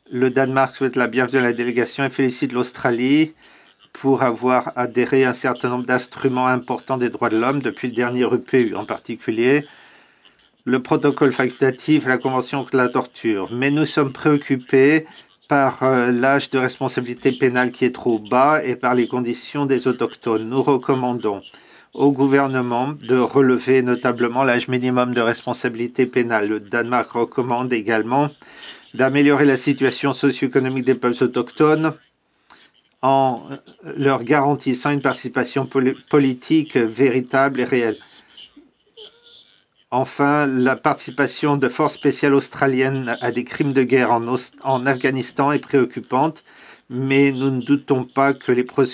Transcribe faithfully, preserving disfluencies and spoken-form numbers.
Le Danemark souhaite la bienvenue à la délégation et félicite l'Australie pour avoir adhéré à un certain nombre d'instruments importants des droits de l'homme depuis le dernier E P U, en particulier le protocole facultatif et la convention contre la torture. Mais nous sommes préoccupés par euh, l'âge de responsabilité pénale qui est trop bas et par les conditions des autochtones. Nous recommandons au gouvernement de relever notablement l'âge minimum de responsabilité pénale. Le Danemark recommande également d'améliorer la situation socio-économique des peuples autochtones en leur garantissant une participation poli politique véritable et réelle. Enfin, la participation de forces spéciales australiennes à des crimes de guerre en, en Afghanistan est préoccupante, mais nous ne doutons pas que les processus